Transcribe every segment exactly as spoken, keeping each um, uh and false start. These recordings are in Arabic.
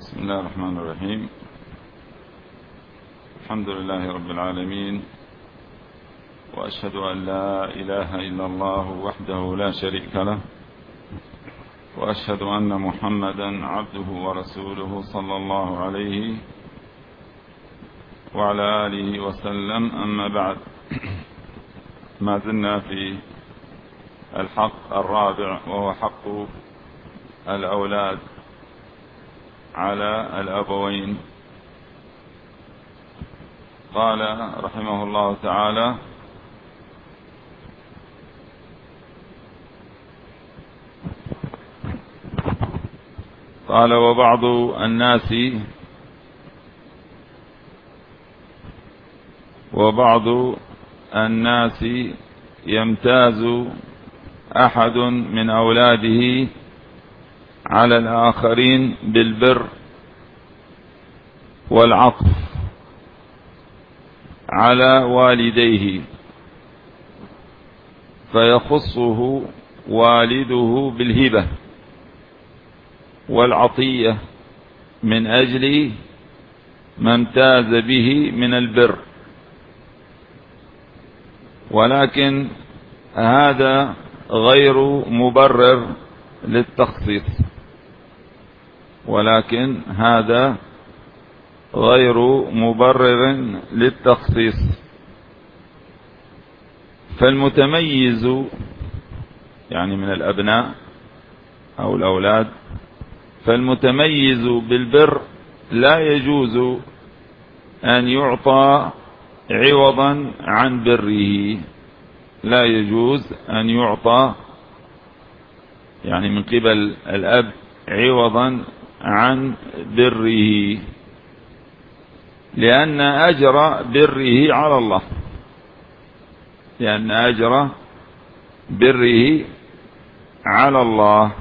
بسم الله الرحمن الرحيم. الحمد لله رب العالمين، وأشهد أن لا إله إلا الله وحده لا شريك له، وأشهد أن محمدا عبده ورسوله صلى الله عليه وعلى آله وسلم. أما بعد، ما زلنا في الحق الرابع، وهو حق الأولاد على الأبوين. قال رحمه الله تعالى: قال وبعض الناس وبعض الناس يمتاز أحد من أولاده على الآخرين بالبر والعطف على والديه، فيخصه والده بالهبة والعطية من أجل ما امتاز به من البر، ولكن هذا غير مبرر للتخصيص ولكن هذا غير مبرر للتخصيص فالمتميز يعني من الأبناء أو الأولاد، فالمتميز بالبر لا يجوز أن يعطى عوضا عن بره، لا يجوز أن يعطى يعني من قبل الأب عوضا عن بره، لأن أجر بره على الله لأن أجر بره على الله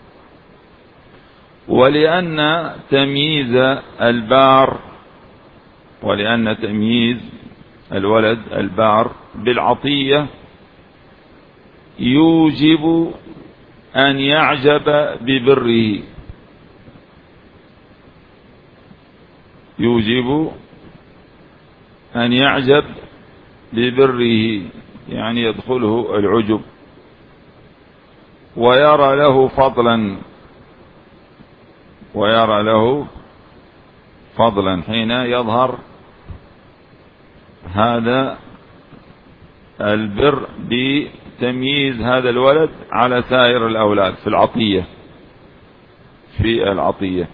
ولأن تمييز البار ولأن تمييز الولد البار بالعطية يوجب أن يعجب ببره يوجب أن يعجب ببره يعني يدخله العجب ويرى له فضلا ويرى له فضلا حين يظهر هذا البر بتمييز هذا الولد على سائر الأولاد في العطية في العطية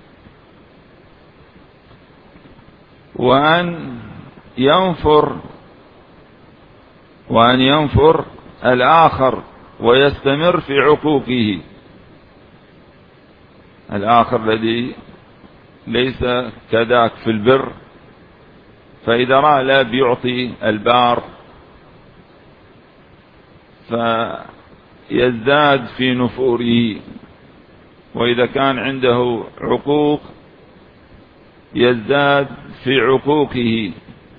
وأن ينفر وأن ينفر الآخر ويستمر في عقوقه، الآخر الذي ليس كذاك في البر، فإذا رأى الأب يعطي البار فيزداد في نفوره، وإذا كان عنده عقوق يزداد في عقوقه.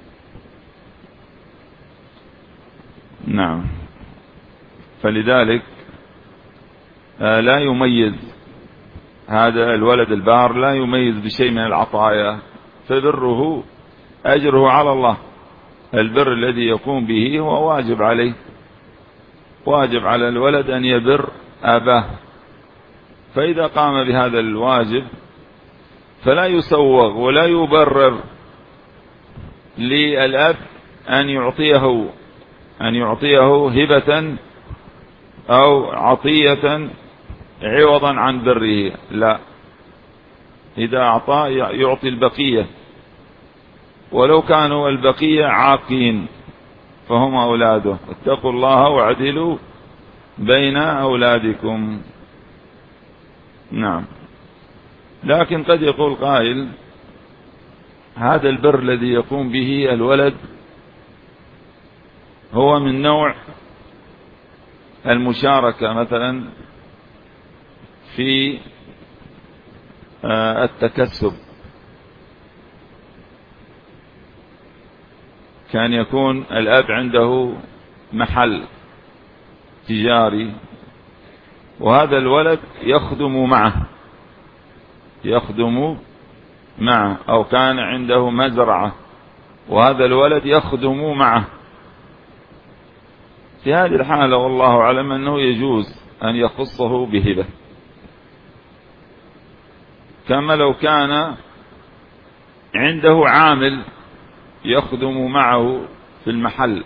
نعم، فلذلك لا يميز هذا الولد البار لا يميز بشيء من العطايا، فبره أجره على الله. البر الذي يقوم به هو واجب عليه، واجب على الولد أن يبر أباه، فإذا قام بهذا الواجب فلا يسوغ ولا يبرر للأب أن يعطيه أن يعطيه هبة أو عطية عوضا عن بره، لا، إذا أعطى يعطي البقية، ولو كانوا البقية عاقين فهم أولاده. اتقوا الله واعدلوا بين أولادكم. نعم، لكن قد يقول قائل: هذا البر الذي يقوم به الولد هو من نوع المشاركة مثلا في التكسب، كان يكون الأب عنده محل تجاري وهذا الولد يخدم معه يخدم معه، أو كان عنده مزرعة وهذا الولد يخدم معه، في هذه الحالة والله أعلم أنه يجوز أن يخصه بهبة، كما لو كان عنده عامل يخدم معه في المحل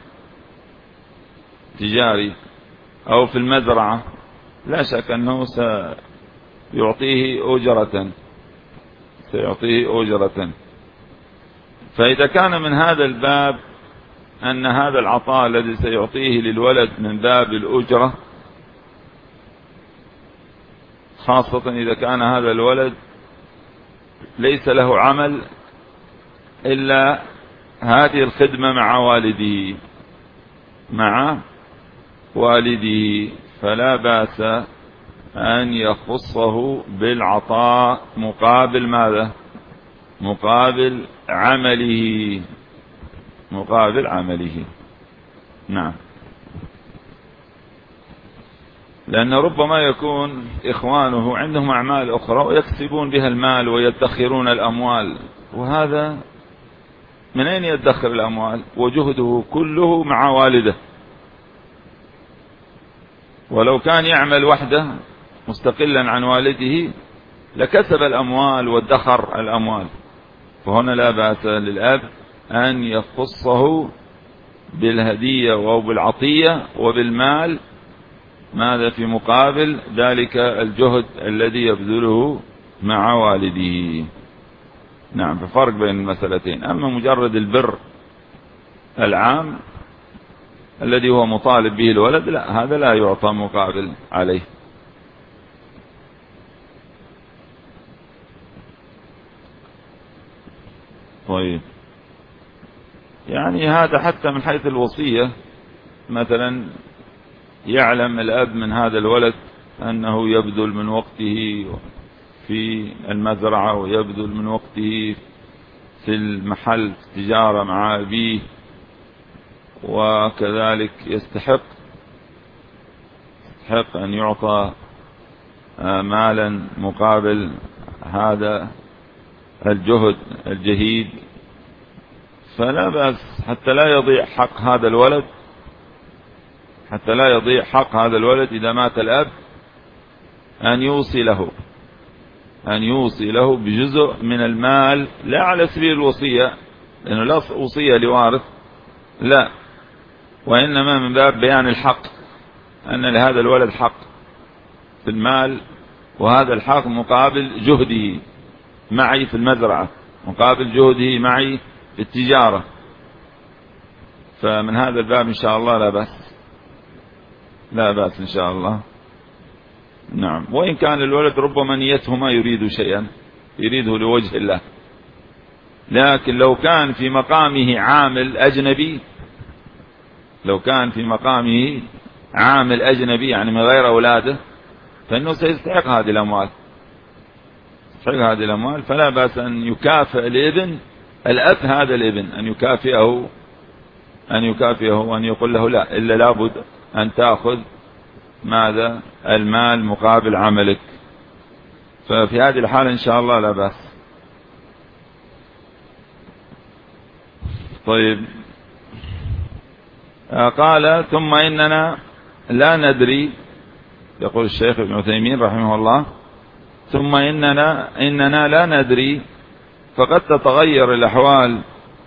تجاري أو في المزرعة، لا شك أنه سيعطيه أجرة سيعطيه أجرة. فإذا كان من هذا الباب أن هذا العطاء الذي سيعطيه للولد من باب الأجرة، خاصة إذا كان هذا الولد ليس له عمل إلا هذه الخدمة مع والده مع والده فلا بأس أن يخصه بالعطاء مقابل ماذا؟ مقابل عمله مقابل عمله نعم. لأن ربما يكون إخوانه عندهم أعمال أخرى ويكسبون بها المال ويدخرون الأموال، وهذا من أين يدخر الأموال؟ وجهده كله مع والده، ولو كان يعمل وحده مستقلا عن والده لكسب الأموال وادخر الأموال. فهنا لا بأس للأب أن يخصه بالهدية أو بالعطية وبالمال، ماذا؟ في مقابل ذلك الجهد الذي يبذله مع والده. نعم، ففرق بين المسألتين. أما مجرد البر العام الذي هو مطالب به الولد، لا، هذا لا يعطى مقابل عليه. طيب، يعني هذا حتى من حيث الوصية، مثلا يعلم الأب من هذا الولد أنه يبذل من وقته في المزرعة ويبذل من وقته في المحل في التجارة مع أبيه، وكذلك يستحق يستحق أن يعطى مالا مقابل هذا الجهد الجهيد، فلا بأس حتى لا يضيع حق هذا الولد حتى لا يضيع حق هذا الولد إذا مات الأب، أن يوصي له أن يوصي له بجزء من المال، لا على سبيل الوصية، لأنه لا وصية لوارث، لا، وإنما من باب بيان الحق، أن لهذا الولد حق في المال، وهذا الحق مقابل جهده معي في المزرعة، مقابل جهده معي في التجارة. فمن هذا الباب إن شاء الله لا بأس لا بأس إن شاء الله. نعم، وإن كان الولد ربما نيته ما يريد شيئا، يريده لوجه الله، لكن لو كان في مقامه عامل أجنبي لو كان في مقامه عامل أجنبي يعني من غير أولاده، فإنه سيستحق هذه الأموال يستحق هذه الأموال فلا بأس أن يكافئ الابن الأب هذا الابن، أن يكافئه أن يكافئه وأن يقول له لا، إلا لابد أن تأخذ ماذا؟ المال مقابل عملك. ففي هذه الحالة إن شاء الله لا بأس. طيب، قال ثم إننا لا ندري، يقول الشيخ ابن عثيمين رحمه الله، ثم إننا إننا لا ندري، فقد تتغير الأحوال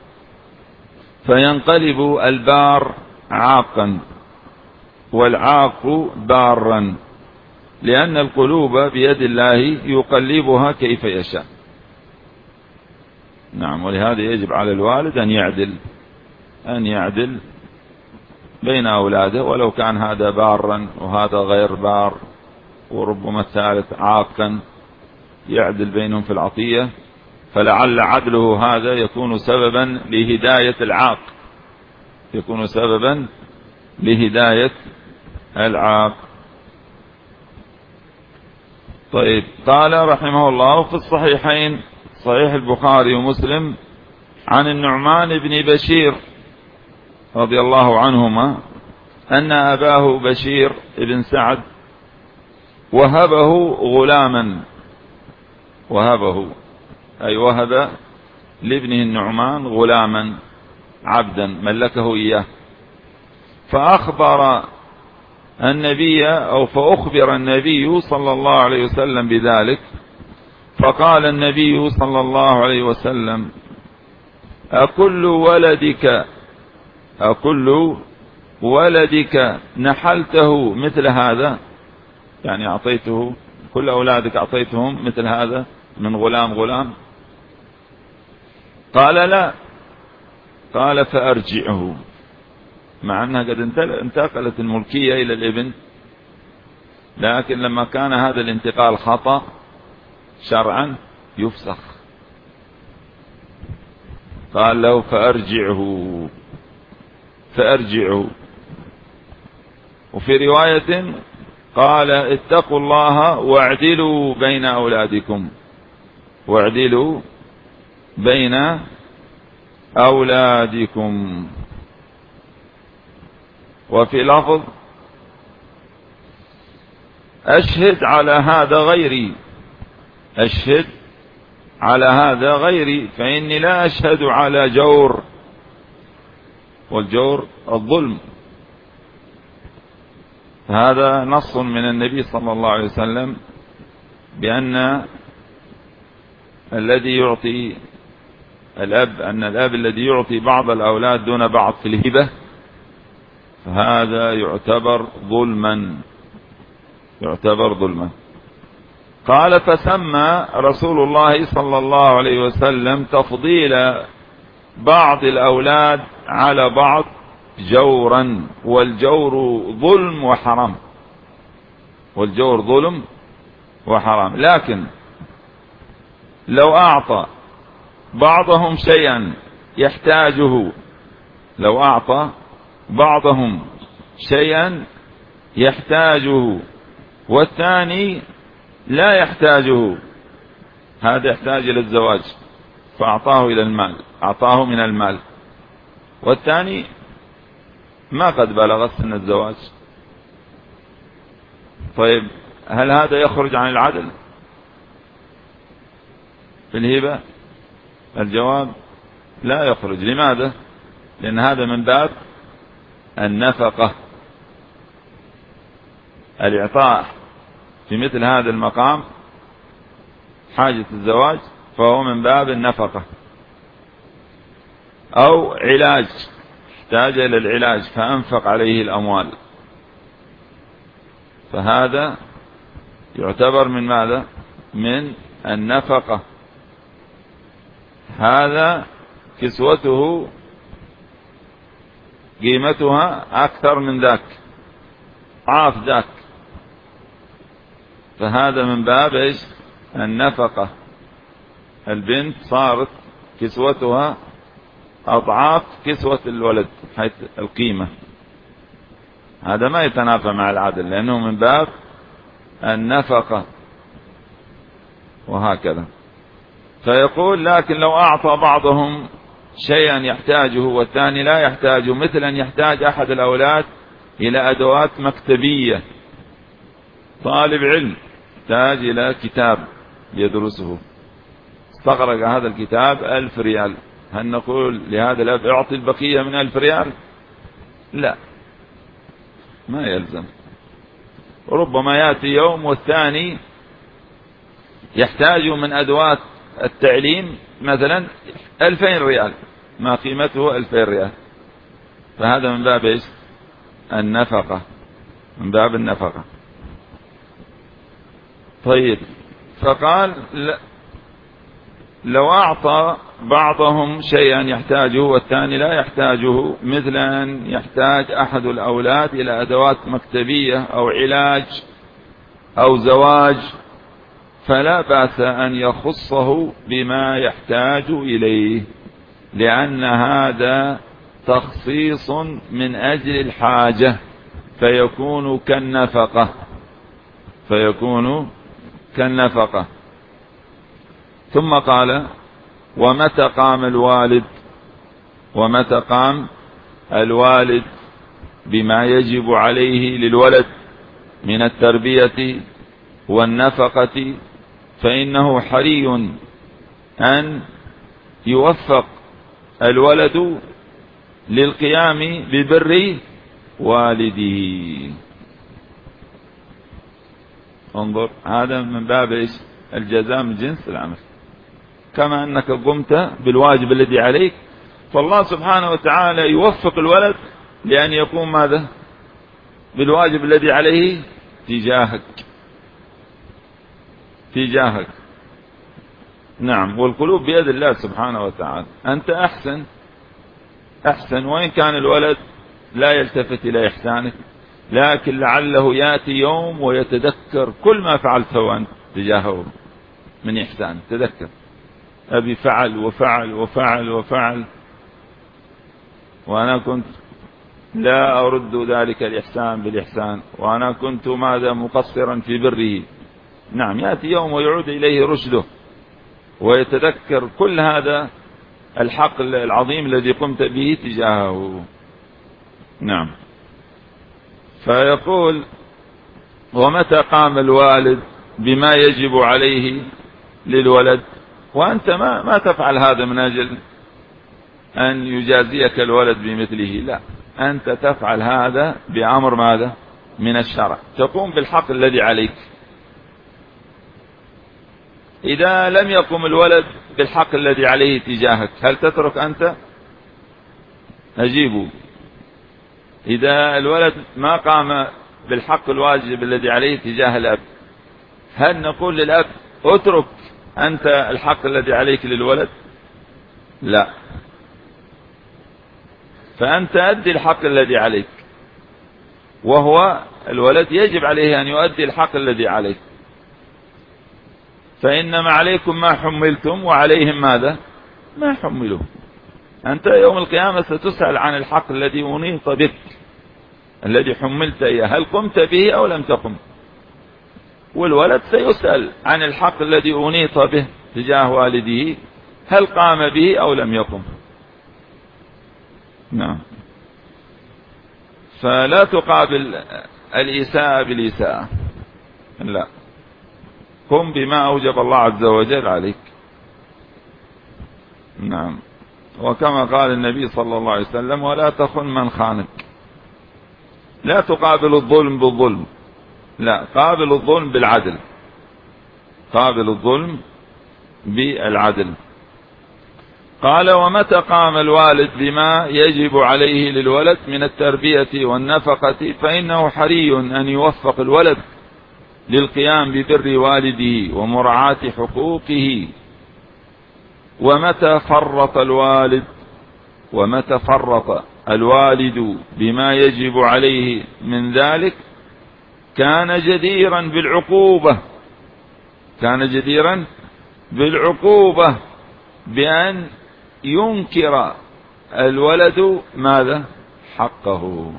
فينقلب البار عاقا والعاق بارا، لأن القلوب بيد الله يقلبها كيف يشاء. نعم، ولهذا يجب على الوالد أن يعدل أن يعدل بين أولاده، ولو كان هذا بارا وهذا غير بار، وربما الثالث عاقا، يعدل بينهم في العطية، فلعل عدله هذا يكون سببا لهداية العاق يكون سببا لهداية العاق. طيب، قال رحمه الله في الصحيحين، صحيح البخاري ومسلم، عن النعمان بن بشير رضي الله عنهما أن أباه بشير بن سعد وهبه غلاما وهبه أي وهب لابنه النعمان غلاما عبدا ملكه إياه. فأخبر النبي أو فأخبر النبي صلى الله عليه وسلم بذلك، فقال النبي صلى الله عليه وسلم: أكل ولدك أكل ولدك نحلته مثل هذا، يعني أعطيته كل أولادك أعطيتهم مثل هذا من غلام غلام؟ قال: لا. قال: فأرجعه، مع أنها قد انتقلت الملكية إلى الابن، لكن لما كان هذا الانتقال خطأ شرعا يفسخ. قال له: فأرجعه فأرجعه. وفي رواية قال: اتقوا الله واعدلوا بين أولادكم واعدلوا بين أولادكم. وفي لفظ: أشهد على هذا غيري أشهد على هذا غيري فإني لا أشهد على جور، والجور الظلم. هذا نص من النبي صلى الله عليه وسلم بأن الذي يعطي الأب أن الأب الذي يعطي بعض الأولاد دون بعض في الهبة فهذا يعتبر ظلما يعتبر ظلما. قال: فسمى رسول الله صلى الله عليه وسلم تفضيل بعض الأولاد على بعض جورا، والجور ظلم وحرام والجور ظلم وحرام. لكن لو أعطى بعضهم شيئا يحتاجه لو أعطى بعضهم شيئا يحتاجه والثاني لا يحتاجه، هذا يحتاج إلى الزواج فأعطاه إلى المال أعطاه من المال، والثاني ما قد بلغ سن الزواج، طيب هل هذا يخرج عن العدل في الهبة؟ الجواب: لا يخرج. لماذا؟ لأن هذا من باب النفقة. الإعطاء في مثل هذا المقام حاجة الزواج فهو من باب النفقة. أو علاج، احتاج إلى العلاج فأنفق عليه الأموال، فهذا يعتبر من ماذا؟ من النفقة. هذا كسوته قيمتها أكثر من ذاك عاف ذاك، فهذا من باب إيش؟ النفقة. البنت صارت كسوتها أضعاف كسوة الولد حيث القيمة، هذا ما يتنافى مع العدل لأنه من باب النفقة. وهكذا. فيقول: لكن لو أعطى بعضهم شيئا يحتاجه والثاني لا يحتاجه، مثلا يحتاج أحد الأولاد إلى أدوات مكتبية، طالب علم يحتاج إلى كتاب يدرسه، استغرق هذا الكتاب ألف ريال، هل نقول لهذا الأب اعطي البقية من ألف ريال؟ لا، ما يلزم. ربما يأتي يوم والثاني يحتاج من أدوات التعليم مثلا ألفين ريال، ما قيمته ألفين ريال، فهذا من باب إيش؟ النفقة، من باب النفقة. طيب، فقال: لو أعطى بعضهم شيئا يحتاجه والثاني لا يحتاجه، مثل أن يحتاج أحد الأولاد إلى أدوات مكتبية أو علاج أو زواج، فلا بأس أن يخصه بما يحتاج إليه، لأن هذا تخصيص من أجل الحاجة فيكون كالنفقة فيكون كالنفقة. ثم قال: ومتى قام الوالد ومتى قام الوالد بما يجب عليه للولد من التربية والنفقة فإنه حري أن يوفق الولد للقيام ببر والده. انظر، هذا من باب إيش؟ الجزاء من جنس العمل. كما أنك قمت بالواجب الذي عليك، فالله سبحانه وتعالى يوفق الولد لأن يقوم ماذا؟ بالواجب الذي عليه تجاهك تجاهك نعم. والقلوب بيد الله سبحانه وتعالى. أنت أحسن أحسن وإن كان الولد لا يلتفت إلى إحسانك، لكن لعله يأتي يوم ويتذكر كل ما فعلته أنت تجاهه من إحسان. تذكر أبي فعل وفعل وفعل وفعل وأنا كنت لا أرد ذلك الإحسان بالإحسان، وأنا كنت ماذا مقصرا في بره. نعم، يأتي يوم ويعود إليه رشده ويتذكر كل هذا الحق العظيم الذي قمت به تجاهه. نعم. فيقول: ومتى قام الوالد بما يجب عليه للولد، وأنت ما, ما تفعل هذا من أجل أن يجازيك الولد بمثله، لا، أنت تفعل هذا بأمر ماذا؟ من الشرع. تقوم بالحق الذي عليك. إذا لم يقم الولد بالحق الذي عليه تجاهك، هل تترك أنت؟ أجيبوا. إذا الولد ما قام بالحق الواجب الذي عليه تجاه الأب، هل نقول للأب اترك أنت الحق الذي عليك للولد؟ لا، فأنت أدي الحق الذي عليك، وهو الولد يجب عليه أن يؤدي الحق الذي عليك. فإنما عليكم ما حملتم وعليهم ماذا؟ ما حملوا. أنت يوم القيامة ستسأل عن الحق الذي أنيط بك، الذي حملت إياه، هل قمت به أو لم تقم؟ والولد سيسأل عن الحق الذي أنيط به تجاه والده، هل قام به أو لم يقم؟ نعم. فلا تقابل الإساءة بالإساءة، لا، قم بما أوجب الله عز وجل عليك. نعم. وكما قال النبي صلى الله عليه وسلم: ولا تخن من خانك. لا تقابل الظلم بالظلم، لا، قابل الظلم بالعدل، قابل الظلم بالعدل. قال: ومتى قام الوالد بما يجب عليه للولد من التربية والنفقة، فإنه حري أن يوفق الولد للقيام ببر والده ومراعاة حقوقه. ومتى فرط الوالد ومتى فرط الوالد بما يجب عليه من ذلك، كان جديرا بالعقوبة كان جديرا بالعقوبة بأن ينكر الولد ماذا؟ حقه.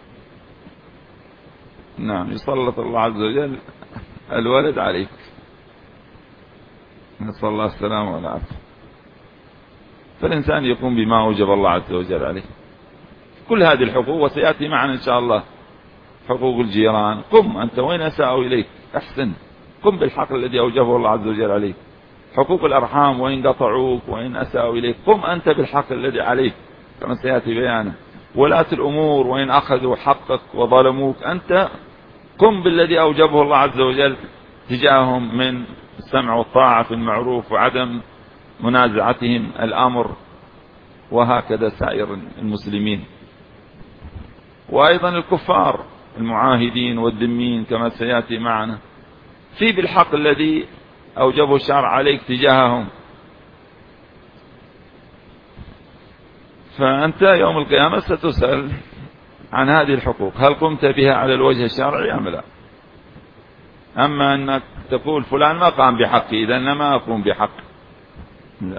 نعم، يسلط الله عز وجل الولد عليك، نسأل الله السلامة والعافية. فالإنسان يقوم بما أوجب الله عز وجل عليه، كل هذه الحقوق، وسيأتي معنا إن شاء الله حقوق الجيران. قم أنت، وين أساءوا إليك أحسن، قم بالحق الذي أوجبه الله عز وجل عليك. حقوق الأرحام وإن قطعوك وإن أساءوا إليك، قم أنت بالحق الذي عليك كما سيأتي بيانه. ولاة الأمور وإن أخذوا حقك وظلموك، أنت قم بالذي أوجبه الله عز وجل تجاههم من السمع والطاعة في المعروف وعدم منازعتهم الأمر، وهكذا سائر المسلمين. وأيضا الكفار المعاهدين والذمين كما سيأتي معنا، في بالحق الذي أوجبه الشرع عليك تجاههم. فأنت يوم القيامة ستسأل عن هذه الحقوق، هل قمت بها على الوجه الشرعي أم لا؟ أما أنك تقول فلان ما قام بحقي إذا أنا ما أقوم بحق، لا.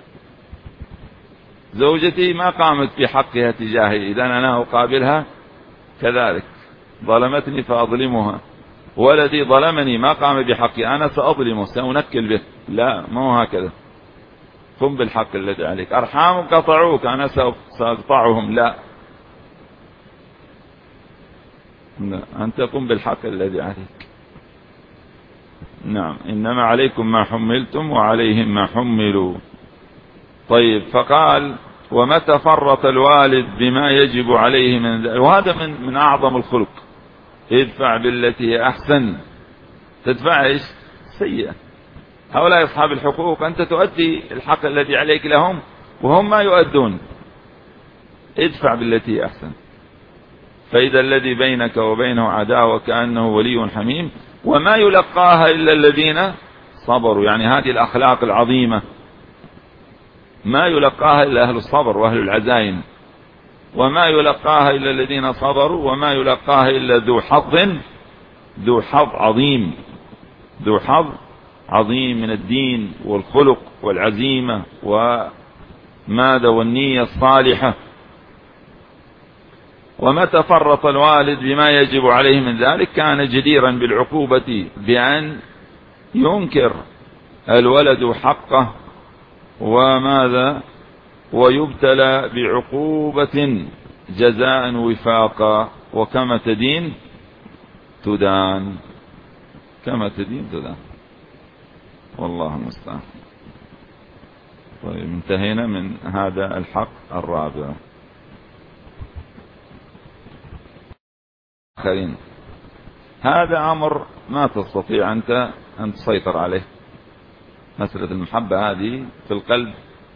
زوجتي ما قامت بحقها تجاهي إذا أنا أقابلها كذلك، ظلمتني فأظلمها. ولدي ظلمني ما قام بحقي أنا سأظلمه سأنكل به، لا، ما هو هكذا. قم بالحق الذي عليك. أرحام قطعوك أنا سأقطعهم، لا. لا، أنت قم بالحق الذي عليك. نعم إنما عليكم ما حملتم وعليهم ما حملوا. طيب فقال ومتى فرط الوالد بما يجب عليه من ذلك، وهذا من, من أعظم الخلق، ادفع بالتي هي أحسن. تدفع إيش؟ سيئة. هؤلاء أصحاب الحقوق أنت تؤدي الحق الذي عليك لهم وهم ما يؤدون، ادفع بالتي هي أحسن. فإذا الذي بينك وبينه عداوة كأنه ولي حميم، وما يلقاها إلا الذين صبروا. يعني هذه الأخلاق العظيمة ما يلقاها إلا أهل الصبر وأهل العزائم، وما يلقاها إلا الذين صبروا، وما يلقاها إلا ذو حظ ذو حظ عظيم ذو حظ عظيم من الدين والخلق والعزيمة وماذا والنية الصالحة. ومتى فرط الوالد بما يجب عليه من ذلك كان جديرا بالعقوبة بأن ينكر الولد حقه وماذا ويبتلى بعقوبة جزاء وفاقا، وكما تدين تدان، كما تدين تدان، والله المستعان. طيب انتهينا من هذا الحق الرابع. آخرين هذا أمر ما تستطيع أنت أن تسيطر عليه. مسألة المحبة هذه في القلب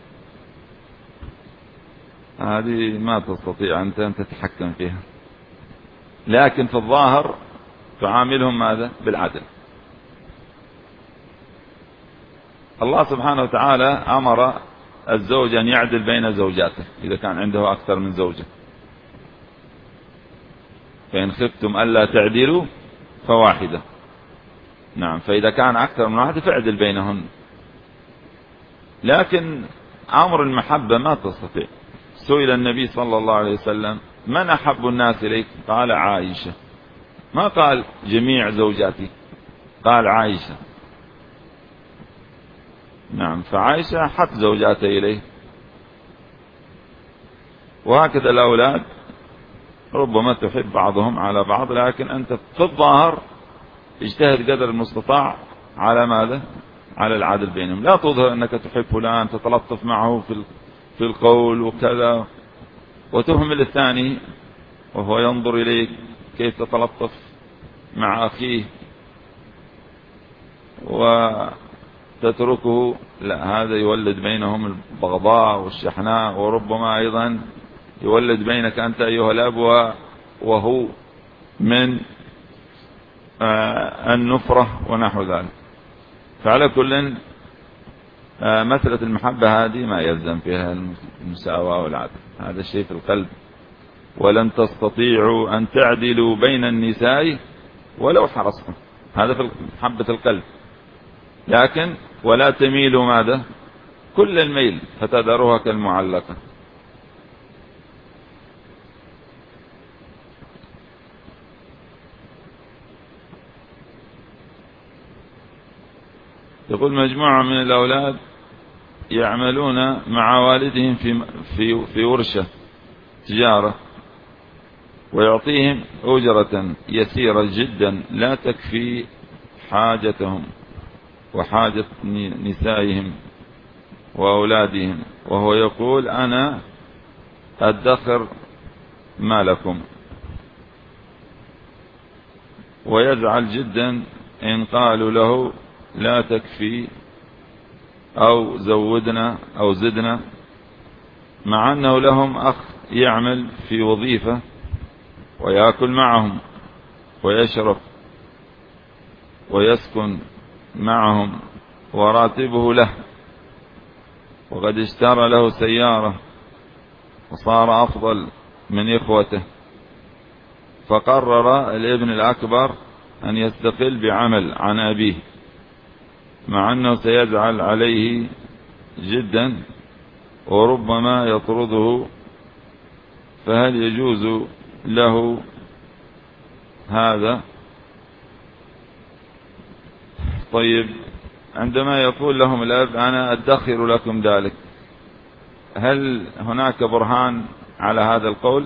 هذه ما تستطيع أنت أن تتحكم فيها، لكن في الظاهر تعاملهم ماذا؟ بالعدل. الله سبحانه وتعالى أمر الزوج أن يعدل بين زوجاته إذا كان عنده أكثر من زوجة، فإن خفتم ألا تعدلوا فواحدة. نعم، فإذا كان أكثر من واحدة فاعدل بينهن. لكن أمر المحبة ما تستطيع. سئل النبي صلى الله عليه وسلم من أحب الناس إليك؟ قال عائشة. ما قال جميع زوجاتي، قال عائشة. نعم، فعائشة أحب زوجاته إليه. وهكذا الأولاد ربما تحب بعضهم على بعض، لكن أنت في الظاهر اجتهد قدر المستطاع على ماذا؟ على العدل بينهم. لا تظهر أنك تحب فلان، تتلطف معه في في القول وكذا، وتهمل الثاني وهو ينظر إليك كيف تتلطف مع أخيه وتتركه. لا، هذا يولد بينهم البغضاء والشحناء، وربما أيضا يولد بينك أنت أيها الأب وهو من النفرة ونحو ذلك. فعلى كل مسألة المحبة هذه ما يلزم فيها المساواة والعدل، هذا الشيء في القلب. ولن تستطيعوا أن تعدلوا بين النساء ولو حرصتم، هذا في محبة القلب. لكن ولا تميلوا ماذا؟ كل الميل فتذروها كالمعلقة. يقول مجموعة من الأولاد يعملون مع والدهم في في في ورشة تجارة، ويعطيهم أجرة يسيرة جدا لا تكفي حاجتهم وحاجة نسائهم وأولادهم، وهو يقول أنا أدخر مالكم، ويزعل جدا إن قالوا له لا تكفي أو زودنا أو زدنا، مع أنه لهم أخ يعمل في وظيفة ويأكل معهم ويشرب ويسكن معهم وراتبه له، وقد اشترى له سيارة وصار أفضل من إخوته. فقرر الابن الأكبر أن يستقل بعمل عن أبيه، مع أنه سيزعل عليه جدا وربما يطرده. فهل يجوز له هذا؟ طيب، عندما يقول لهم الأب أنا أدخر لكم ذلك، هل هناك برهان على هذا القول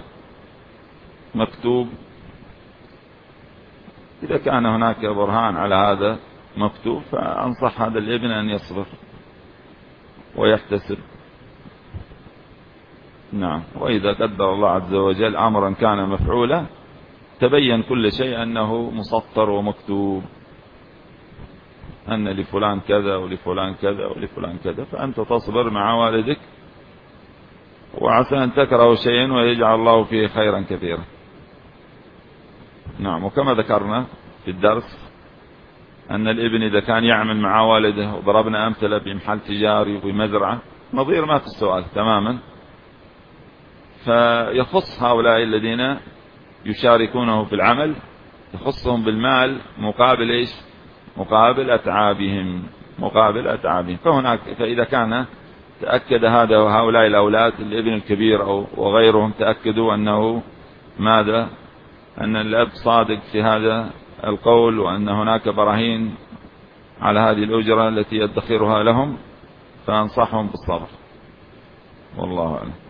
مكتوب؟ إذا كان هناك برهان على هذا مكتوب، فأنصح هذا الابن أن يصبر ويحتسب. نعم. وإذا قدر الله عز وجل أمرا كان مفعولا تبين كل شيء أنه مسطر ومكتوب، أن لفلان كذا ولفلان كذا ولفلان كذا، فأنت تصبر مع والدك، وعسى أن تكرهوا شيئا ويجعل الله فيه خيرا كثيرا. نعم. وكما ذكرنا في الدرس أن الابن إذا كان يعمل مع والده، وضربنا أمثلة بمحل تجاري وبمزرعة نظير ما في السؤال تماما، فيخص هؤلاء الذين يشاركونه في العمل، يخصهم بالمال مقابل إيش؟ مقابل أتعابهم، مقابل أتعابهم. فهناك فإذا كان تأكد هذا وهؤلاء الأولاد الابن الكبير أو وغيرهم تأكدوا أنه ماذا؟ أن الأب صادق في هذا القول، وأن هناك براهين على هذه الأجرة التي يدخرها لهم، فأنصحهم بالصبر، والله أعلم.